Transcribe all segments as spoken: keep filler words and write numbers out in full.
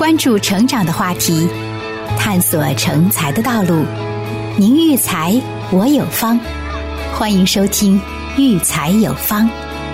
关注成长的话题，探索成才的道路。您育才，我有方。欢迎收听育才有方。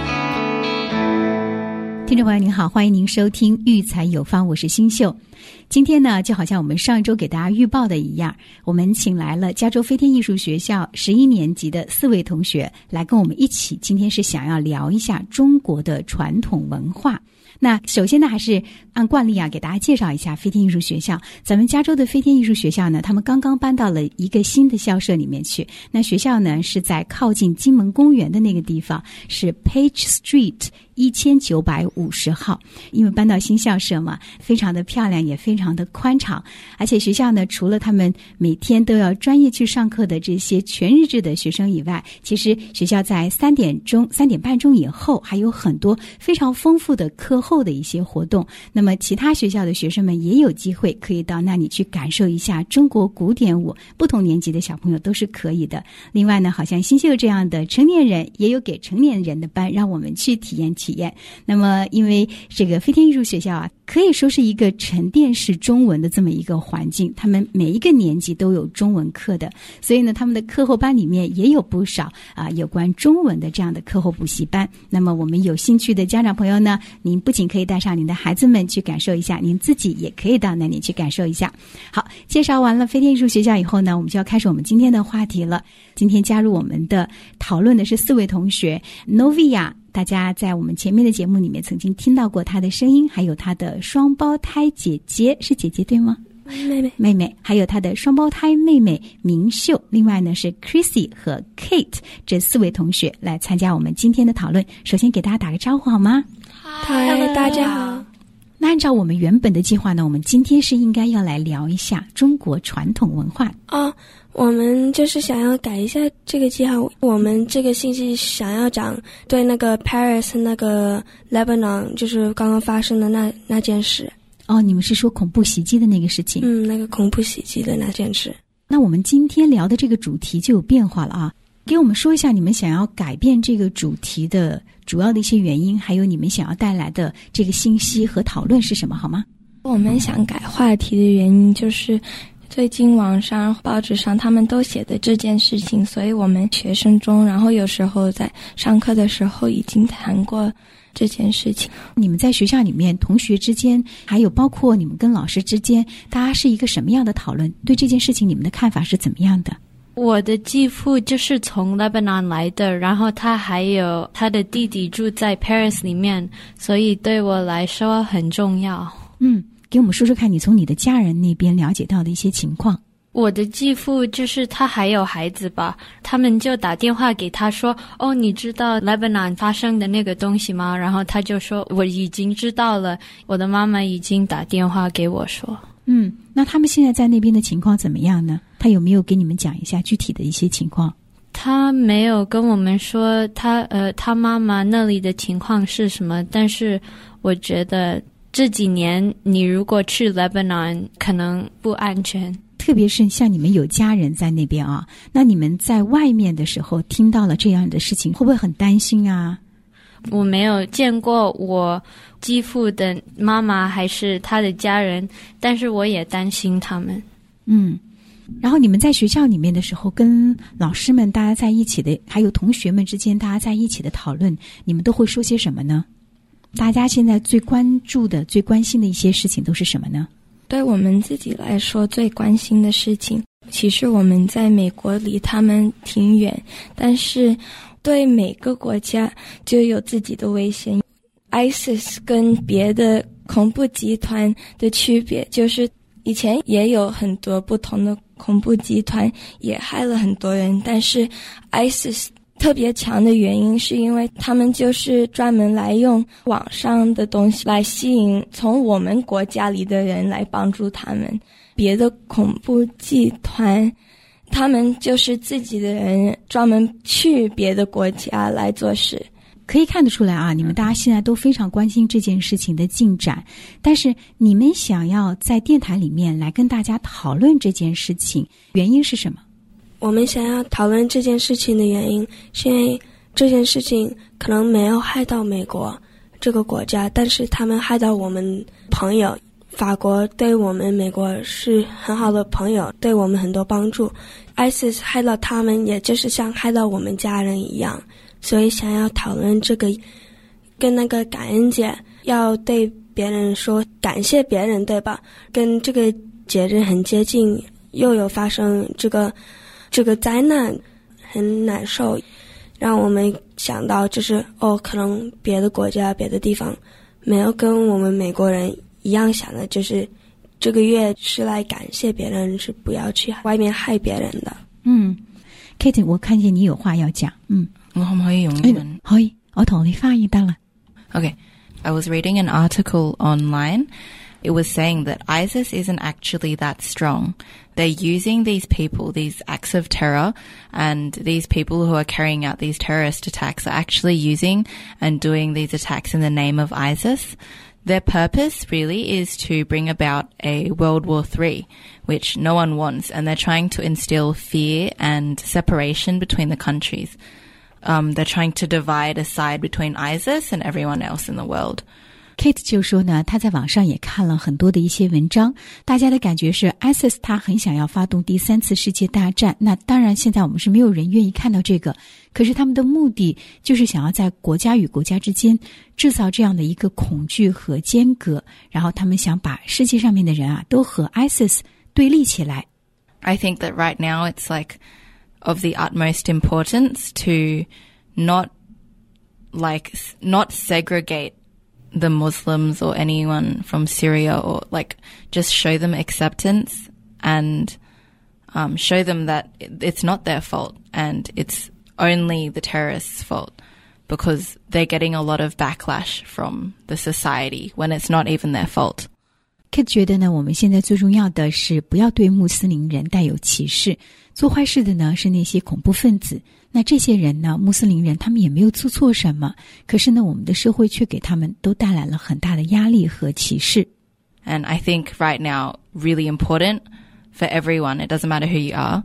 听众朋友您好，欢迎您收听育才有方，我是新秀。今天呢，就好像我们上周给大家预报的一样，我们请来了加州飞天艺术学校十一年级的四位同学来跟我们一起，今天是想要聊一下中国的传统文化。那首先呢，还是按惯例啊，给大家介绍一下飞天艺术学校。咱们加州的飞天艺术学校呢，他们刚刚搬到了一个新的校舍里面去。那学校呢，是在靠近金门公园的那个地方，是 Page Street一千九百五十号。因为搬到新校舍嘛，非常的漂亮，也非常的宽敞。而且学校呢，除了他们每天都要专业去上课的这些全日制的学生以外，其实学校在三点钟、三点半钟以后，还有很多非常丰富的课后的一些活动。那么其他学校的学生们也有机会可以到那里去感受一下中国古典舞，不同年级的小朋友都是可以的。另外呢，好像新秀这样的成年人也有给成年人的班，让我们去体验体验。那么因为这个飞天艺术学校啊，可以说是一个沉淀式中文的这么一个环境，他们每一个年级都有中文课的，所以呢，他们的课后班里面也有不少啊有关中文的这样的课后补习班。那么我们有兴趣的家长朋友呢，您不仅可以带上您的孩子们去感受一下，您自己也可以到那里去感受一下。好，介绍完了飞天艺术学校以后呢，我们就要开始我们今天的话题了。今天加入我们的讨论的是四位同学 Novia，大家在我们前面的节目里面曾经听到过她的声音，还有她的双胞胎姐姐，是姐姐对吗？ 妹妹妹妹，还有她的双胞胎妹妹明秀。另外呢，是 Chrissy 和 Kate 这四位同学来参加我们今天的讨论。首先给大家打个招呼好吗？ 嗨，大家好。 那按照我们原本的计划呢，我们今天是应该要来聊一下中国传统文化哦。我们就是想要改一下这个计划，我们这个星期想要讲对那个 Paris 那个 Lebanon 就是刚刚发生的那那件事。 哦，你们是说恐怖袭击的那个事情？ 嗯，那个恐怖袭击的那件事。 那我们今天聊的这个主题就有变化了啊，给我们说一下你们想要改变这个主题的主要的一些原因，还有你们想要带来的这个信息和讨论是什么，好吗？ 我们想改话题的原因就是最近网上报纸上他们都写的这件事情，所以我们学生中然后有时候在上课的时候已经谈过这件事情。 你们在学校里面同学之间，还有包括你们跟老师之间，大家是一个什么样的讨论？对这件事情你们的看法是怎么样的？ 我的继父就是从 Lebanon 来的，然后他还有他的弟弟住在 Paris 里面，所以对我来说很重要。 嗯，给我们说说看你从你的家人那边了解到的一些情况。 我的继父就是他还有孩子吧，他们就打电话给他说，哦，你知道 Lebanon 发生的那个东西吗？然后他就说我已经知道了，我的妈妈已经打电话给我说。 嗯，那他们现在在那边的情况怎么样呢？他有没有给你们讲一下具体的一些情况？ 他没有跟我们说他呃他妈妈那里的情况是什么，但是我觉得这几年你如果去 Lebanon 可能不安全， 特别是像你们有家人在那边啊，那你们在外面的时候听到了这样的事情，会不会很担心啊？ 我没有见过我继父的妈妈还是他的家人，但是我也担心他们。 嗯，然后你们在学校里面的时候，跟老师们大家在一起的，还有同学们之间大家在一起的讨论，你们都会说些什么呢？大家现在最关注的、最关心的一些事情都是什么呢？ 对我们自己来说最关心的事情，其实我们在美国离他们挺远，但是对每个国家就有自己的危险。 ISIS 跟别的恐怖集团的区别就是以前也有很多不同的恐怖集团也害了很多人，但是 ISIS 特别强的原因是因为他们就是专门来用网上的东西来吸引从我们国家里的人来帮助他们。别的恐怖集团他们就是自己的人专门去别的国家来做事。 可以看得出来啊，你们大家现在都非常关心这件事情的进展，但是你们想要在电台里面来跟大家讨论这件事情，原因是什么？ 我们想要讨论这件事情的原因是因为这件事情可能没有害到美国这个国家，但是他们害到我们朋友法国对我们美国是很好的朋友，对我们很多帮助。ISIS 害到他们，也就是像害到我们家人一样，所以想要讨论这个，跟那个感恩节要对别人说感谢别人，对吧？跟这个节日很接近，又有发生这个这个灾难，很难受，让我们想到就是哦，可能别的国家别的地方没有跟我们美国人一样想的，就是这个月是来感谢别人，是不要去外面害别人的。 嗯 Kate 我看見你有話要講。嗯， 我可唔可以用英文？ 可以，我同你翻譯得啦。 Okay, I was reading an article online. It was saying that ISIS isn't actually that strong. They're using these people, these acts of terror, and these people who are carrying out these terrorist attacks are actually using and doing these attacks in the name of ISIS. Their purpose really is to bring about a World War Three, which no one wants, and they're trying to instill fear and separation between the countries. Um, they're trying to divide a side between ISIS and everyone else in the world. Kate 就说呢，他在网上也看了很多的一些文章，大家的感觉是 ISIS 他很想要发动第三次世界大战。那当然现在我们是没有人愿意看到这个，可是他们的目的就是想要在国家与国家之间制造这样的一个恐惧和间隔，然后他们想把世界上面的人啊都和 ISIS 对立起来。 I think that right now it's like of the utmost importance to not like not segregate the Muslims or anyone from Syria, or like just show them acceptance and um, show them that it's not their fault and it's only the terrorists' fault, because they're getting a lot of backlash from the society when it's not even their fault. Kate 觉得呢，我们现在最重要的是不要对穆斯林人带有歧视，做坏事的呢是那些恐怖分子，那这些人呢，穆斯林人他们也没有做错什么，可是呢我们的社会却给他们都带来了很大的压力和歧视。 And I think right now really important for everyone, it doesn't matter who you are,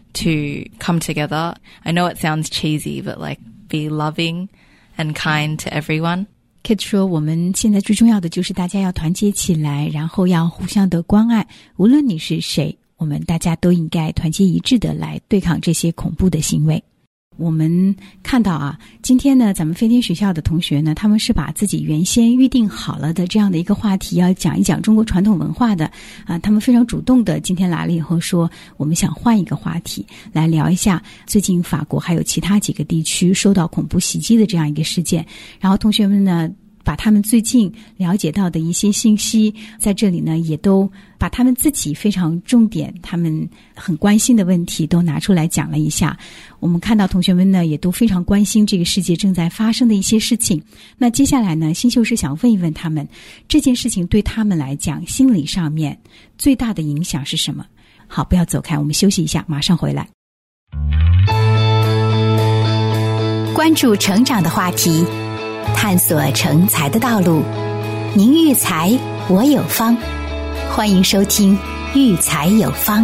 to come together. I know it sounds cheesy, but like be loving and kind to everyone. Kate 说我们现在最重要的就是大家要团结起来，然后要互相的关爱，无论你是谁，我们大家都应该团结一致的来对抗这些恐怖的行为。我们看到啊，今天呢咱们飞天学校的同学呢，他们是把自己原先预定好了的这样的一个话题要讲一讲中国传统文化的啊，他们非常主动的今天来了以后说我们想换一个话题来聊一下最近法国还有其他几个地区受到恐怖袭击的这样一个事件，然后同学们呢把他们最近了解到的一些信息在这里呢也都把他们自己非常重点他们很关心的问题都拿出来讲了一下。我们看到同学们呢也都非常关心这个世界正在发生的一些事情，那接下来呢新秀是想问一问他们，这件事情对他们来讲心理上面最大的影响是什么？好，不要走开，我们休息一下，马上回来。 关注成长的话题，探索成才的道路，您育才，我有方。欢迎收听育才有方。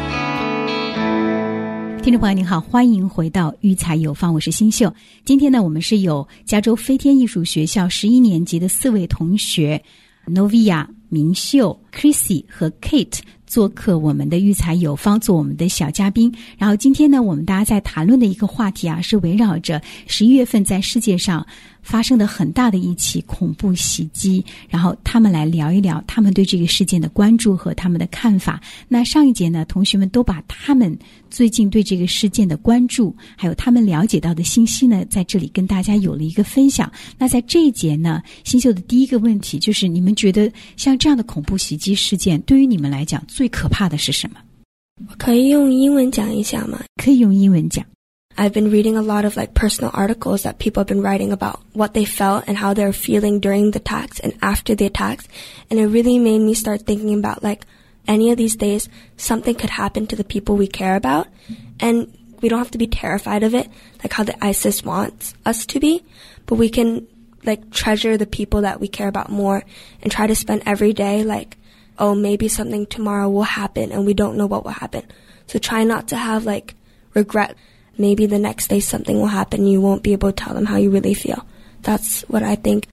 听众朋友您好，欢迎回到育才有方，我是新秀。今天呢我们是有加州飞天艺术学校十一年级的四位同学 Novia、 明秀、 Chrissy 和 Kate 做客我们的育才有方，做我们的小嘉宾。然后今天呢我们大家在谈论的一个话题啊，是围绕着十一月份在世界上发生的很大的一起恐怖袭击，然后他们来聊一聊他们对这个事件的关注和他们的看法。那上一节呢同学们都把他们最近对这个事件的关注还有他们了解到的信息呢在这里跟大家有了一个分享。那在这一节呢，新秀的第一个问题就是你们觉得像这样的恐怖袭击事件对于你们来讲最可怕的是什么？ 我可以用英文讲一下吗？ 可以用英文讲。 I've been reading a lot of like personal articles that people have been writing about what they felt and how they're feeling during the attacks and after the attacks. And it really made me start thinking about like any of these days, something could happen to the people we care about. And we don't have to be terrified of it, like how the ISIS wants us to be, but we can like treasure the people that we care about more and try to spend every day like, oh, maybe something tomorrow will happen and we don't know what will happen. So try not to have like regret.Maybe the next day something will happen and you won't be able to tell them how you really feel. That's what I think.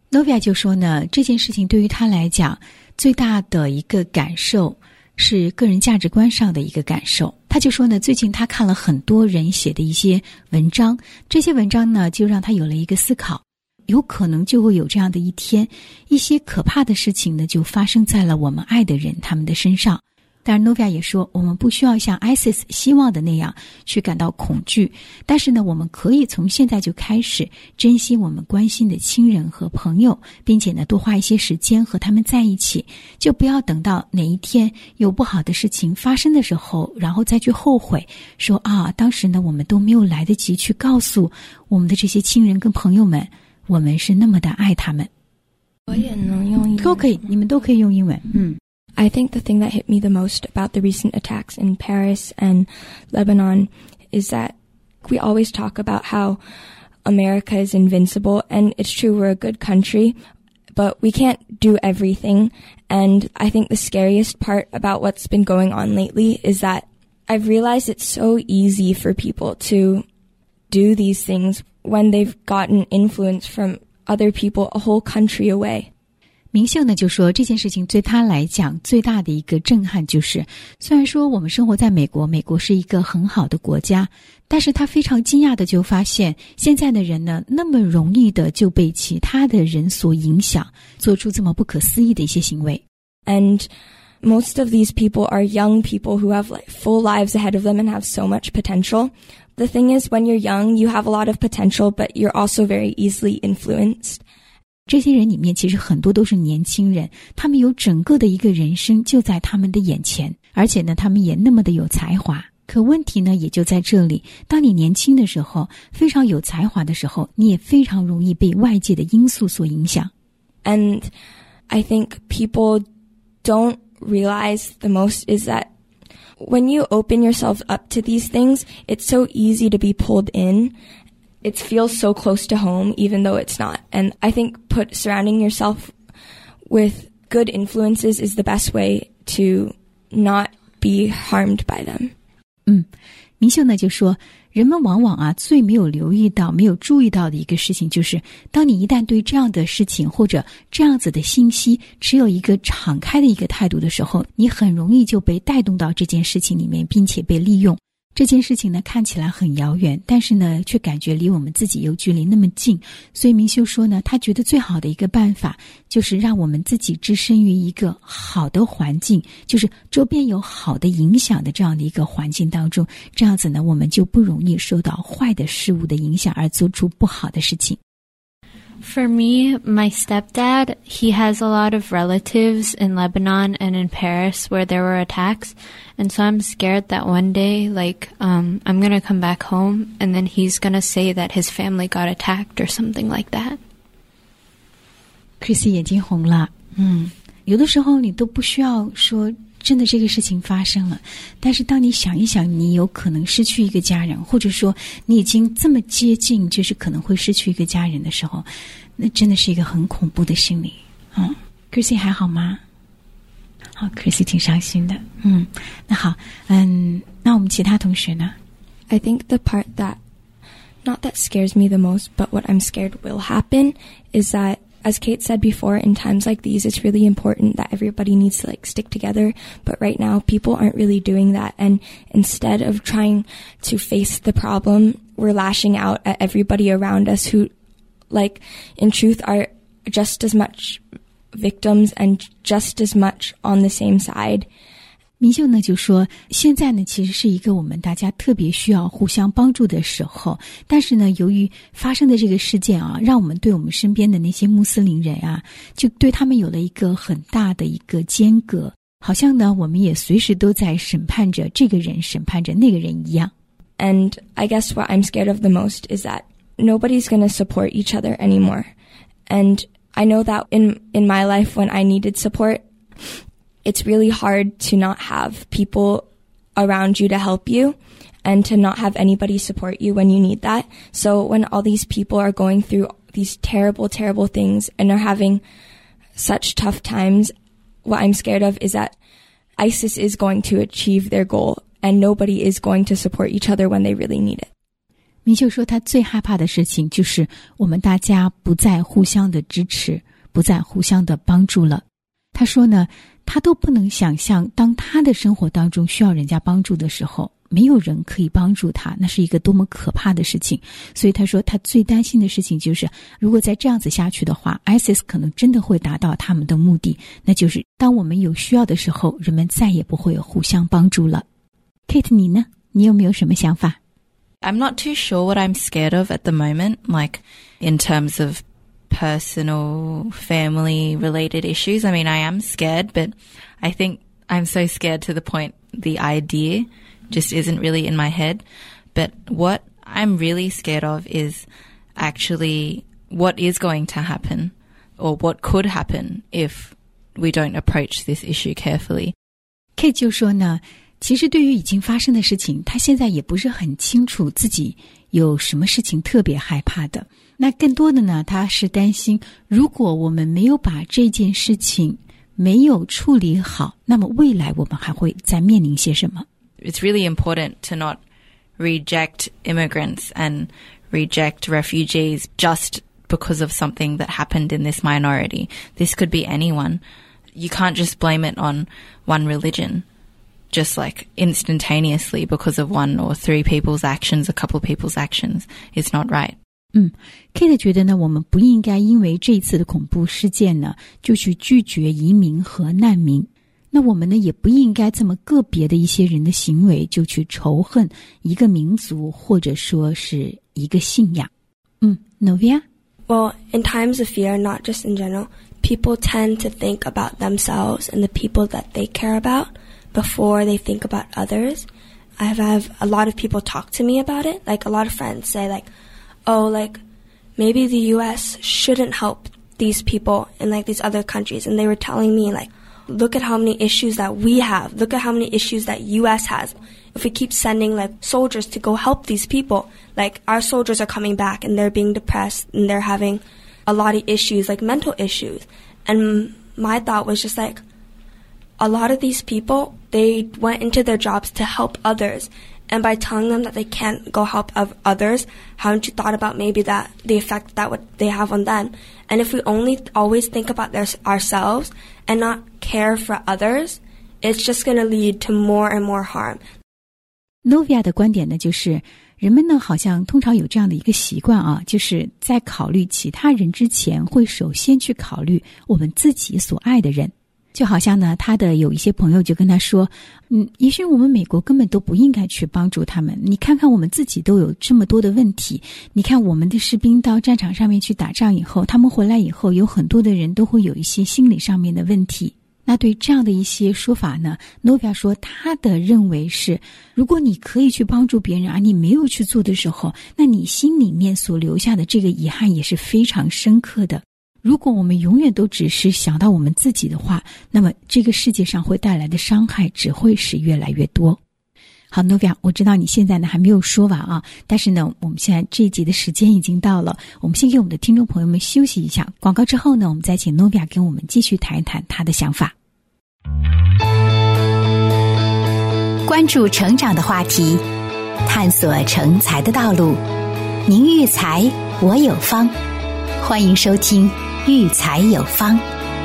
Novia 就说呢，这件事情对于他来讲最大的一个感受是个人价值观上的一个感受。他就说呢，最近他看了很多人写的一些文章，这些文章呢就让他有了一个思考，有可能就会有这样的一天，一些可怕的事情呢就发生在了我们爱的人他们的身上。当然 Novia 也说，我们不需要像 ISIS 希望的那样去感到恐惧，但是呢，我们可以从现在就开始珍惜我们关心的亲人和朋友，并且呢，多花一些时间和他们在一起，就不要等到哪一天有不好的事情发生的时候，然后再去后悔，说啊，当时呢，我们都没有来得及去告诉我们的这些亲人跟朋友们，我们是那么的爱他们。 我也能用英文， 都可以，你们都可以用英文。嗯。 I think the thing that hit me the most about the recent attacks in Paris and Lebanon is that we always talk about how America is invincible, and it's true, we're a good country, but we can't do everything. And I think the scariest part about what's been going on lately is that I've realized it's so easy for people to do these things when they've gotten influence from other people a whole country away. 明秀呢就说，这件事情对他来讲最大的一个震撼就是，虽然说我们生活在美国，美国是一个很好的国家，但是他非常惊讶的就发现，现在的人呢那么容易的就被其他的人所影响，做出这么不可思议的一些行为。 And most of these people are young people who have like full lives ahead of them and have so much potential. The thing is, when you're young, you have a lot of potential, but you're also very easily influenced. 这些人里面其实很多都是年轻人，他们有整个的一个人生就在他们的眼前，而且呢他们也那么的有才华。可问题呢也就在这里，当你年轻的时候，非常有才华的时候，你也非常容易被外界的因素所影响。 And I think people don't realize the most is that when you open yourself up to these things, it's so easy to be pulled in.It feels so close to home, even though it's not. And I think put surrounding yourself with good influences is the best way to not be harmed by them. 嗯，明秀呢就说，人们往往啊最没有留意到、没有注意到的一个事情，就是当你一旦对这样的事情或者这样子的信息持有一个敞开的一个态度的时候，你很容易就被带动到这件事情里面，并且被利用。这件事情呢看起来很遥远，但是呢却感觉离我们自己又距离那么近。所以明秀说呢，他觉得最好的一个办法就是让我们自己置身于一个好的环境，就是周边有好的影响的这样的一个环境当中，这样子呢我们就不容易受到坏的事物的影响而做出不好的事情。 For me, my stepdad, he has a lot of relatives in Lebanon and in Paris where there were attacks. And so I'm scared that one day, like, um, I'm going to come back home and then he's going to say that his family got attacked or something like that. Chrissy 眼睛红了。嗯，有的时候你都不需要说真的这个事情发生了，但是当你想一想你有可能失去一个家人，或者说你已经这么接近就是可能会失去一个家人的时候，那真的是一个很恐怖的心理。嗯 Chrissy 还好吗？好 Chrissy 挺伤心的。嗯，那好，嗯，那我们其他同学呢？ I think the part that not that scares me the most, but what I'm scared will happen is that, as Kate said before, in times like these, it's really important that everybody needs to like stick together. But right now, people aren't really doing that. And instead of trying to face the problem, we're lashing out at everybody around us who, like, in truth, are just as much victims and just as much on the same side. 明秀呢就说，现在呢其实是一个我们大家特别需要互相帮助的时候，但是呢由于发生的这个事件啊，让我们对我们身边的那些穆斯林人啊，就对他们有了一个很大的一个间隔，好像呢我们也随时都在审判着这个人，审判着那个人一样。 And I guess what I'm scared of the most is that nobody's going to support each other anymore. And I know that in in my life when I needed support, it's really hard to not have people around you to help you and to not have anybody support you when you need that. So when all these people are going through these terrible, terrible things and are having such tough times, what I'm scared of is that ISIS is going to achieve their goal and nobody is going to support each other when they really need it. 明秀说他最害怕的事情就是我们大家不再互相的支持，不再互相的帮助了。他说呢，他都不能想象当他的生活当中需要人家帮助的时候，没有人可以帮助他，那是一个多么可怕的事情。所以他说他最担心的事情就是如果再这样子下去的话， I S I S 可能真的会达到他们的目的，那就是当我们有需要的时候，人们再也不会互相帮助了。 Kate 你呢？你有没有什么想法？ I'm not too sure what I'm scared of at the moment, like in terms of personal, family-related issues. I mean, I am scared, but I think I'm so scared to the point the idea just isn't really in my head. But what I'm really scared of is actually what is going to happen or what could happen if we don't approach this issue carefully. Kate 就说呢，其实对于已经发生的事情，他现在也不是很清楚自己有什么事情特别害怕的。那更多的呢，他是担心如果我们没有把这件事情没有处理好，那么未来我们还会再面临些什么。 It's really important to not reject immigrants and reject refugees just because of something that happened in this minority. This could be anyone. You can't just blame it on one religion, just like instantaneously because of one or three people's actions, a couple of people's actions. It's not right. 嗯 Kate 觉得呢，我们不应该因为这一次的恐怖事件呢，就去拒绝移民和难民。那我们呢，也不应该这么个别的一些人的行为就去仇恨一个民族或者说是一个信仰。嗯 Novia? Well, in times of fear, not just in general, people tend to think about themselves and the people that they care about before they think about others. I've had a lot of people talk to me about it. Like a lot of friends say like, oh, like maybe the U S shouldn't help these people in like these other countries. And they were telling me like, look at how many issues that we have. Look at how many issues that U S has. If we keep sending like soldiers to go help these people, like our soldiers are coming back and they're being depressed and they're having a lot of issues, like mental issues. And my thought was just like, a lot of these people, they went into their jobs to help others. And by telling them that they can't go help others, haven't you thought about maybe that the effect that would they have on them? And if we only always think about their, ourselves and not care for others, it's just going to lead to more and more harm. Novia 的观点呢，就是人们呢好像通常有这样的一个习惯啊，就是在考虑其他人之前，会首先去考虑我们自己所爱的人。就好像呢，他的有一些朋友就跟他说，嗯，也许我们美国根本都不应该去帮助他们。你看看我们自己都有这么多的问题，你看我们的士兵到战场上面去打仗以后，他们回来以后，有很多的人都会有一些心理上面的问题。那对这样的一些说法呢， Novia 说他的认为是，如果你可以去帮助别人，而你没有去做的时候，那你心里面所留下的这个遗憾也是非常深刻的。如果我们永远都只是想到我们自己的话，那么这个世界上会带来的伤害只会是越来越多。好 Novia， 我知道你现在呢还没有说完啊，但是呢我们现在这一集的时间已经到了，我们先给我们的听众朋友们休息一下，广告之后呢，我们再请 Novia 跟我们继续谈一谈她的想法。 关注成长的话题，探索成才的道路。您育才，我有方，欢迎收听育才有方。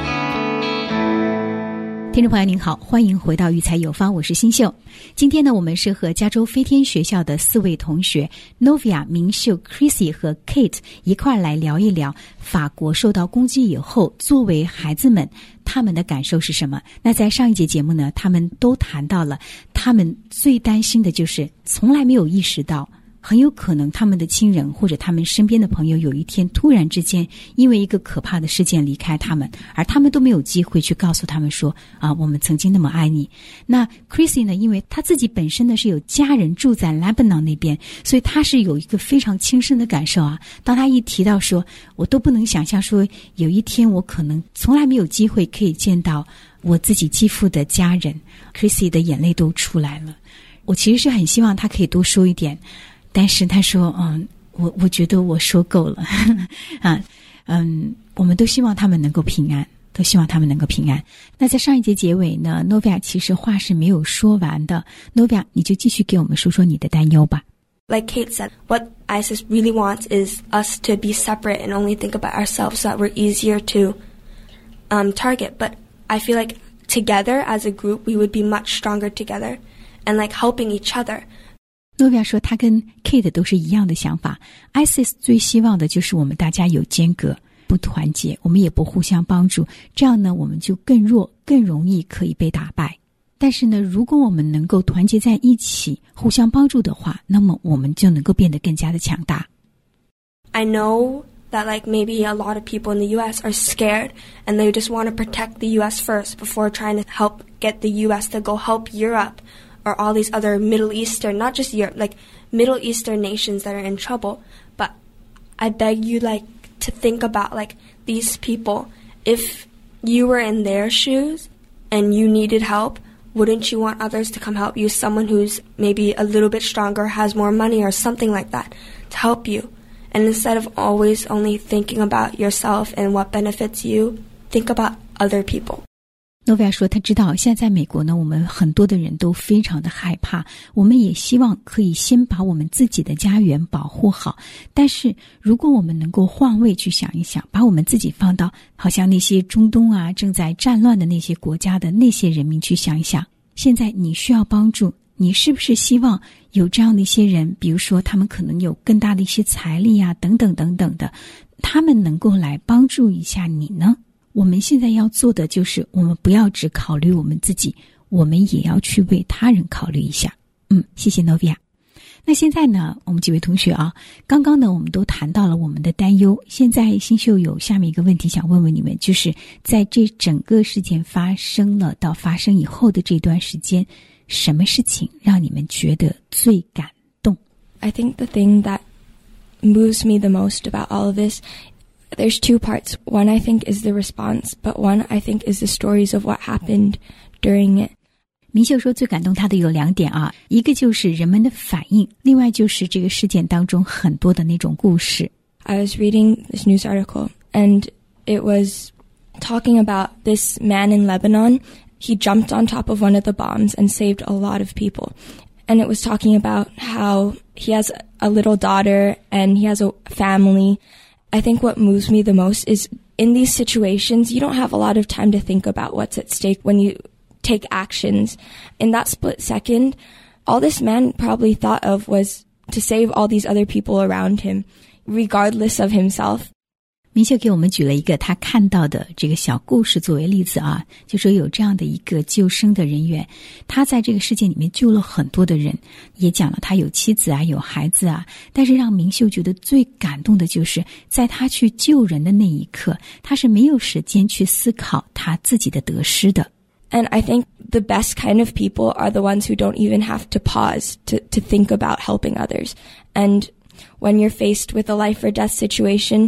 听众朋友您好，欢迎回到育才有方，我是新秀。今天呢，我们是和加州飞天学校的四位同学 Novia、明秀、Chrissy 和 Kate 一块来聊一聊法国受到攻击以后，作为孩子们他们的感受是什么。那在上一节节目呢，他们都谈到了他们最担心的就是从来没有意识到很有可能他们的亲人或者他们身边的朋友有一天突然之间因为一个可怕的事件离开他们，而他们都没有机会去告诉他们说啊，我们曾经那么爱你。那 Chrissy 呢，因为他自己本身呢是有家人住在 Lebanon 那边，所以他是有一个非常亲身的感受啊。当他一提到说我都不能想象说有一天我可能从来没有机会可以见到我自己继父的家人， Chrissy 的眼泪都出来了。我其实是很希望他可以多说一点，但是他说嗯，我我觉得我说够了啊，嗯，我们都希望他们能够平安，都希望他们能够平安。那在上一节结尾呢， Novia 其实话是没有说完的， Novia 你就继续给我们说说你的担忧吧。 Like Kate said, what ISIS really wants is us to be separate and only think about ourselves so that we're easier to um, target. But I feel like together as a group, we would be much stronger together and like helping each other. Novia 说他跟 Kate 都是一样的想法。ISIS 最希望的就是我们大家有间隔，不团结，我们也不互相帮助，这样呢我们就更弱，更容易可以被打败。但是呢，如果我们能够团结在一起，互相帮助的话，那么我们就能够变得更加的强大。 I know that like maybe a lot of people in the U S are scared and they just want to protect the U S first before trying to help get the U S to go help Europe or all these other Middle Eastern, not just Europe, like Middle Eastern nations that are in trouble. But I beg you like to think about like these people. If you were in their shoes and you needed help, wouldn't you want others to come help you? Someone who's maybe a little bit stronger, has more money or something like that to help you. And instead of always only thinking about yourself and what benefits you, think about other people. Novia 说他知道现在在美国呢，我们很多的人都非常的害怕，我们也希望可以先把我们自己的家园保护好，但是如果我们能够换位去想一想，把我们自己放到好像那些中东啊正在战乱的那些国家的那些人民去想一想，现在你需要帮助，你是不是希望有这样的一些人，比如说他们可能有更大的一些财力啊等等等等的，他们能够来帮助一下你呢？我们现在要做的就是我们不要只考虑我们自己，我们也要去为他人考虑一下。嗯，谢谢 Novia。 那现在呢，我们几位同学啊，刚刚呢我们都谈到了我们的担忧，现在新秀有下面一个问题想问问你们，就是在这整个事件发生了到发生以后的这段时间，什么事情让你们觉得最感动？ I think the thing that moves me the most about all of this, there's two parts. One I think is the response, but one I think is the stories of what happened during it. 明秀说最感动他的有两点啊，一个就是人们的反应，另外就是这个事件当中很多的那种故事。 I was reading this news article and it was talking about this man in Lebanon. He jumped on top of one of the bombs and saved a lot of people. And it was talking about how he has a little daughter and he has a family. I think what moves me the most is in these situations, you don't have a lot of time to think about what's at stake when you take actions. In that split second, all this man probably thought of was to save all these other people around him, regardless of himself. 明秀给我们举了一个他看到的这个小故事作为例子啊，就说有这样的一个救生的人员，他在这个事件里面救了很多的人，也讲了他有妻子啊有孩子啊，但是让明秀觉得最感动的就是在他去救人的那一刻，他是没有时间去思考他自己的得失的。 And I think the best kind of people are the ones who don't even have to pause to, to think about helping others. And when you're faced with a life or death situation,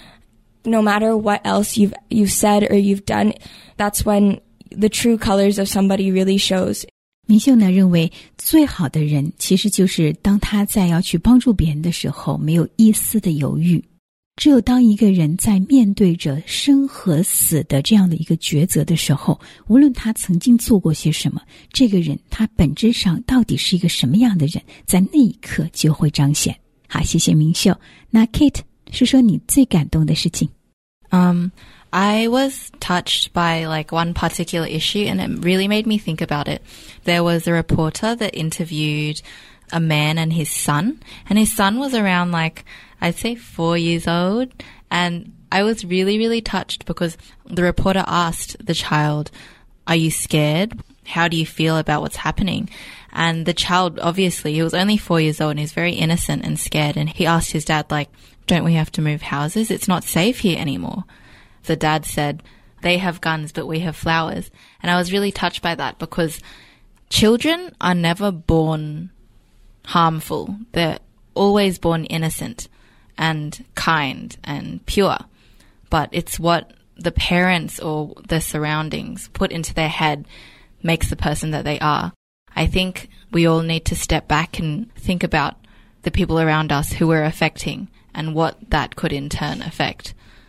no matter what else you've you've said or you've done, that's when the true colors of somebody really shows. 明秀呢认为最好的人其实就是当他在要去帮助别人的时候没有一丝的犹豫。只有当一个人在面对着生和死的这样的一个抉择的时候，无论他曾经做过些什么，这个人他本质上到底是一个什么样的人，在那一刻就会彰显。好，谢谢明秀。那 Kate 说说你最感动的事情。 Um, I was touched by like one particular issue and it really made me think about it. There was a reporter that interviewed a man and his son, and his son was around like, I'd say four years old. And I was really, really touched because the reporter asked the child, are you scared? How do you feel about what's happening? And the child, obviously, he was only four years old and he's very innocent and scared. And he asked his dad, like, don't we have to move houses? It's not safe here anymore. The dad said, they have guns, but we have flowers. And I was really touched by that because children are never born harmful. They're always born innocent and kind and pure. But it's what the parents or the surroundings put into their head makes the person that they are. I think we all need to step back and think about the people around us who we're affecting and what that could in turn affect.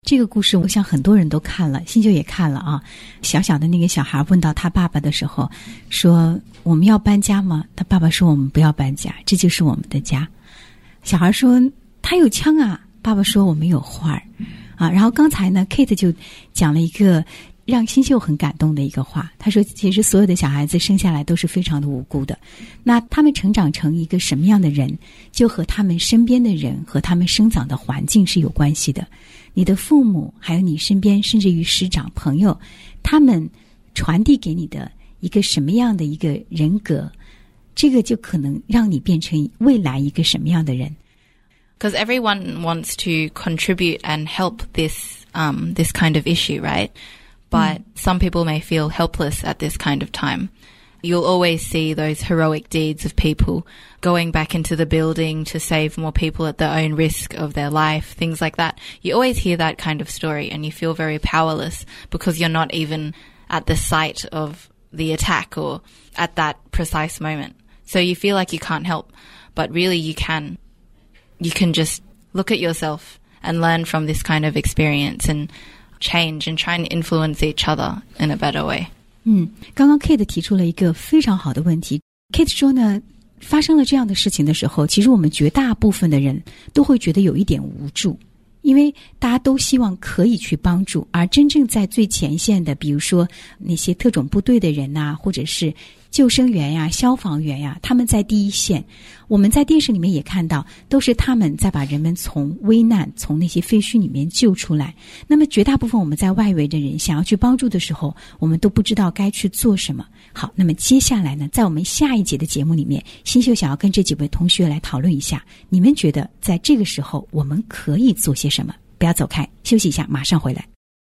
这个故事我想很多人都看了，新秀也看了啊。小小的那个小孩问到他爸爸的时候说，我们要搬家吗？他爸爸说，我们不要搬家，这就是我们的家。小孩说，他有枪啊，爸爸说，我们有花儿啊。然后刚才呢 Kate 就讲了一个让新秀很感动的一个话，他说其实所有的小孩子生下来都是非常的无辜的，那他们成长成一个什么样的人，就和他们身边的人和他们生长的环境是有关系的。你的父母还有你身边甚至于师长朋友，他们传递给你的一个什么样的一个人格，这个就可能让你变成未来一个什么样的人。 Because everyone wants to contribute and help this um, this kind of issue, right? But mm. some people may feel helpless at this kind of time. You'll always see those heroic deeds of people going back into the building to save more people at their own risk of their life, things like that. You always hear that kind of story and you feel very powerless because you're not even at the site of the attack or at that precise moment. So you feel like you can't help, but really you can. You can just look at yourself and learn from this kind of experience and change and try and influence each other in a better way. 嗯，刚刚 Kate 提出了一个非常好的问题。 Kate 说呢，发生了这样的事情的时候，其实我们绝大部分的人都会觉得有一点无助，因为大家都希望可以去帮助，而真正在最前线的，比如说那些特种部队的人啊，或者是救生员呀、消防员呀，他们在第一线。我们在电视里面也看到，都是他们在把人们从危难、从那些废墟里面救出来。那么绝大部分我们在外围的人想要去帮助的时候，我们都不知道该去做什么。好，那么接下来呢，在我们下一节的节目里面，新秀想要跟这几位同学来讨论一下，你们觉得在这个时候我们可以做些什么？不要走开，休息一下，马上回来。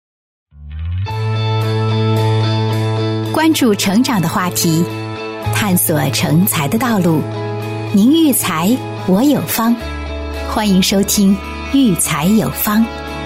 关注成长的话题，探索成才的道路。您育才，我有方。欢迎收听育才有方。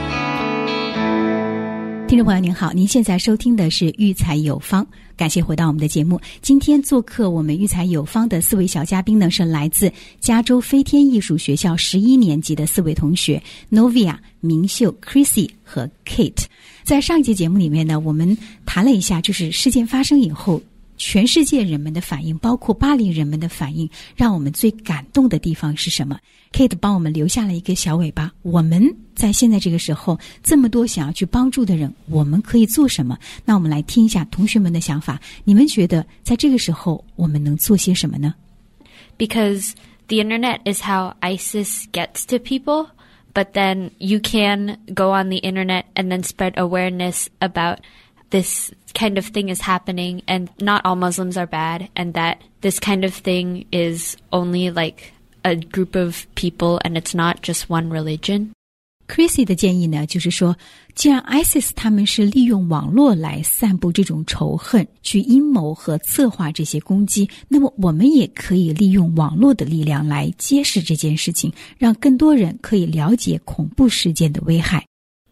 听众朋友您好，您现在收听的是育才有方，感谢回到我们的节目。今天做客我们育才有方的四位小嘉宾呢，是来自加州飞天艺术学校十一年级的四位同学 Novia、明秀、Chrissy 和 Kate。 在上一节节目里面呢，我们谈了一下就是事件发生以后全世界人们的反应，包括巴黎人们的反应，让我们最感动的地方是什么？ Kate 帮我们留下了一个小尾巴，我们在现在这个时候这么多想要去帮助的人，我们可以做什么？那我们来听一下同学们的想法，你们觉得在这个时候我们能做些什么呢？ Because the internet is how ISIS gets to people, but then you can go on the internet and then spread awareness about this kind of thing is happening and not all Muslims are bad and that this kind of thing is only like a group of people and it's not just one religion. Chrissy 的建议呢，就是说既然 ISIS 他们是利用网络来散布这种仇恨，去阴谋和策划这些攻击，那么我们也可以利用网络的力量来揭示这件事情，让更多人可以了解恐怖事件的危害。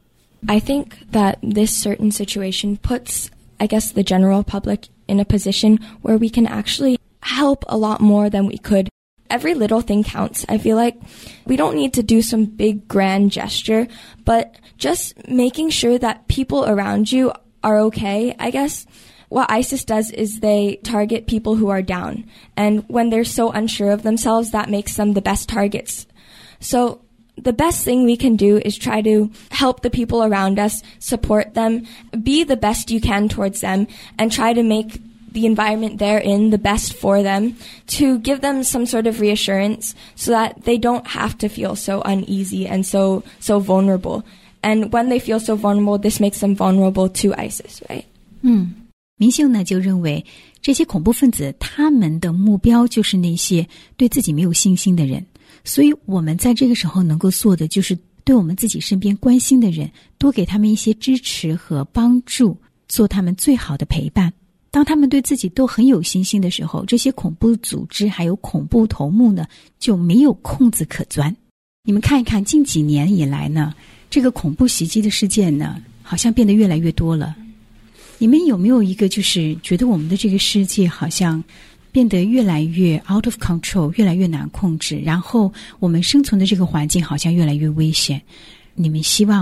I think that this certain situation puts, I guess, the general public in a position where we can actually help a lot more than we could. Every little thing counts. I feel like we don't need to do some big grand gesture, but just making sure that people around you are okay. I guess what ISIS does is they target people who are down. And when they're so unsure of themselves, that makes them the best targets. So the best thing we can do is try to help the people around us, support them, be the best you can towards them, and try to make the environment they're in the best for them, to give them some sort of reassurance so that they don't have to feel so uneasy and so so vulnerable. And when they feel so vulnerable, this makes them vulnerable to ISIS, right? 嗯，明秀呢就认为这些恐怖分子他们的目标就是那些对自己没有信心的人，所以我们在这个时候能够做的就是对我们自己身边关心的人多给他们一些支持和帮助，做他们最好的陪伴。当他们对自己都很有信心的时候，这些恐怖组织还有恐怖头目呢就没有空子可钻。你们看一看近几年以来呢，这个恐怖袭击的事件呢好像变得越来越多了。你们有没有一个就是觉得我们的这个世界好像变得越来越 out of control， 越来越难控制，然后我们生存的这个环境好像越来越危险，你们希望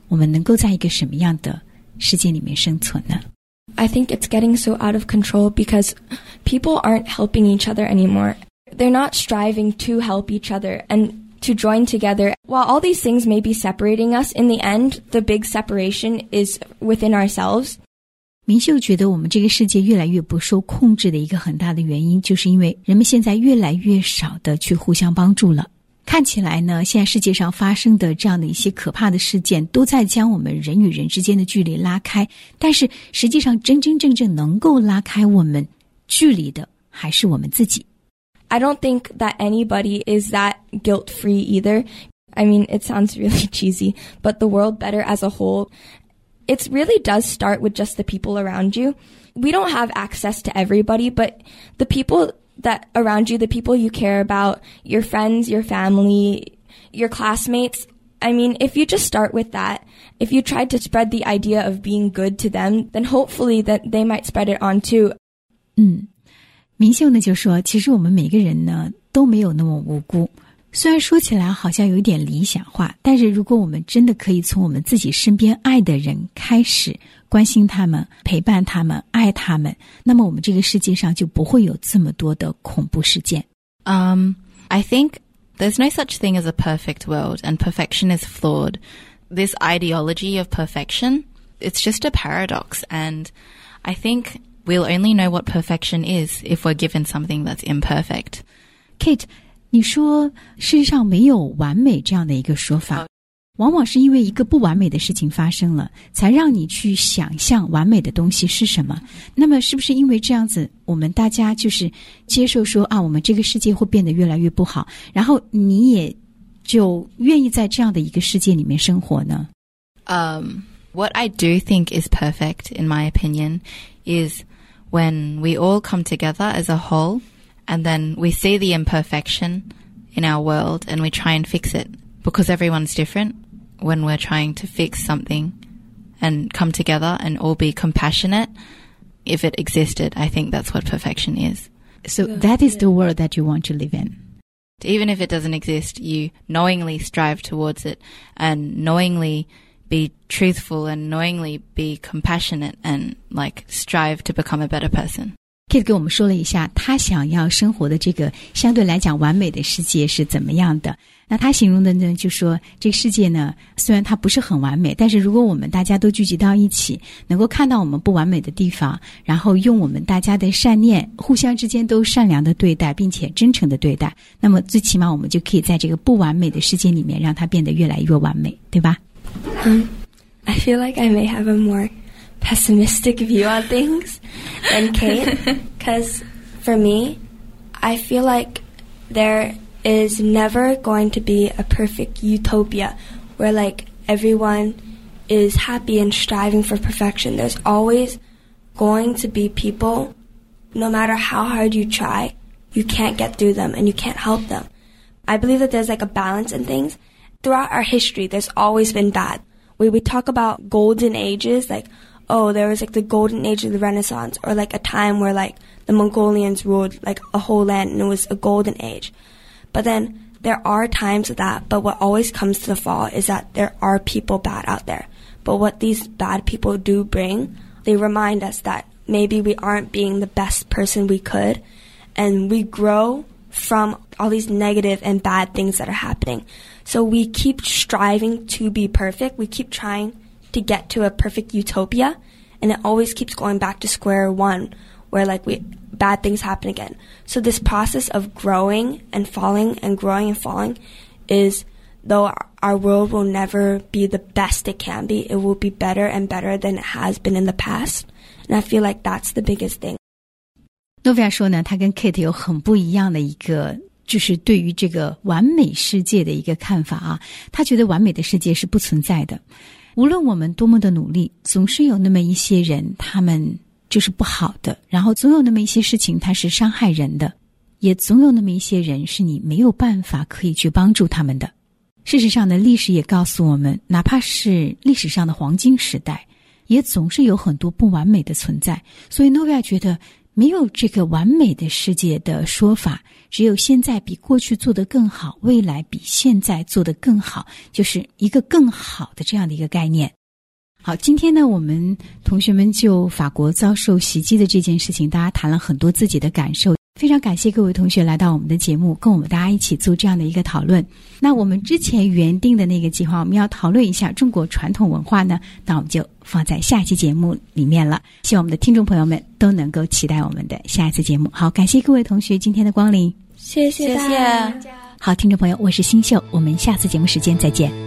我们能够在一个什么样的世界里面生存呢？ I think it's getting so out of control because people aren't helping each other anymore. They're not striving to help each other and to join together. While all these things may be separating us, in the end, the big separation is within ourselves. 明秀觉得我们这个世界越来越不受控制的一个很大的原因，就是因为人们现在越来越少的去互相帮助了。看起来呢，现在世界上发生的这样的一些可怕的事件都在将我们人与人之间的距离拉开，但是实际上真真正正能够拉开我们距离的还是我们自己。 I don't think that anybody is that guilt-free either. I mean, it sounds really cheesy, but the world better as a whole, it really does start with just the people around you. We don't have access to everybody, but the people that around you, the people you care about, your friends, your family, your classmates, I mean, if you just start with that, if you tried to spread the idea of being good to them, then hopefully that they might spread it on too. 嗯，明秀呢就说，其实我们每个人呢都没有那么无辜。虽然说起来好像有一点理想化，但是如果我们真的可以从我们自己身边爱的人开始关心他们、陪伴他们、爱他们，那么我们这个世界上就不会有这么多的恐怖事件。 Um, I think there's no such thing as a perfect world, and perfection is flawed. This ideology of perfection, it's just a paradox, and I think we'll only know what perfection is if we're given something that's imperfect. Kate, 你说世界上没有完美这样的一个说法，往往是因为一个不完美的事情发生了，才让你去想象完美的东西是什么。那么是不是因为这样子，我们大家就是接受说啊，我们这个世界会变得越来越不好，然后你也就愿意在这样的一个世界里面生活呢？ Um, what I do think is perfect, in my opinion, is when we all come together as a whole, and then we see the imperfection in our world and we try and fix it. Because everyone's different, when we're trying to fix something and come together and all be compassionate, if it existed, I think that's what perfection is. So that is the world that you want to live in. Even if it doesn't exist, you knowingly strive towards it and knowingly be truthful and knowingly be compassionate and like strive to become a better person. Kate 给我们说了一下他想要生活的这个相对来讲完美的世界是怎么样的。那他形容的呢，就说这个世界呢，虽然它不是很完美，但是如果我们大家都聚集到一起，能够看到我们不完美的地方，然后用我们大家的善念，互相之间都善良的对待，并且真诚的对待，那么最起码我们就可以在这个不完美的世界里面让它变得越来越完美，对吧？ Um, I feel like I may have a more pessimistic view on things than Kate, because for me, I feel like there is never going to be a perfect utopia where like everyone is happy and striving for perfection. There's always going to be people, no matter how hard you try, you can't get through them and you can't help them. I believe that there's like a balance in things. Throughout our history, there's always been bad. When we talk about golden ages, like, oh, there was like the golden age of the Renaissance, or like a time where like the Mongolians ruled like a whole land and it was a golden age. But then there are times of that, but what always comes to the fall is that there are people bad out there. But what these bad people do bring, they remind us that maybe we aren't being the best person we could, and we grow from all these negative and bad things that are happening. So we keep striving to be perfect. We keep trying to get to a perfect utopia, and it always keeps going back to square one, where like we bad things happen again. So this process of growing and falling and growing and falling is, though our world will never be the best it can be, it will be better and better than it has been in the past. And I feel like that's the biggest thing. Novia 说呢，他跟 Kate 有很不一样的一个就是对于这个完美世界的一个看法啊。他觉得完美的世界是不存在的，无论我们多么的努力，总是有那么一些人他们就是不好的，然后总有那么一些事情它是伤害人的，也总有那么一些人是你没有办法可以去帮助他们的。事实上呢，历史也告诉我们，哪怕是历史上的黄金时代，也总是有很多不完美的存在。所以 Novia 觉得没有这个完美的世界的说法，只有现在比过去做得更好，未来比现在做得更好，就是一个更好的这样的一个概念。好，今天呢，我们同学们就法国遭受袭击的这件事情，大家谈了很多自己的感受，非常感谢各位同学来到我们的节目，跟我们大家一起做这样的一个讨论。那我们之前原定的那个计划，我们要讨论一下中国传统文化呢，那我们就放在下期节目里面了。希望我们的听众朋友们都能够期待我们的下一次节目。好，感谢各位同学今天的光临， 谢谢大家。 好，听众朋友，我是新秀，我们下次节目时间再见。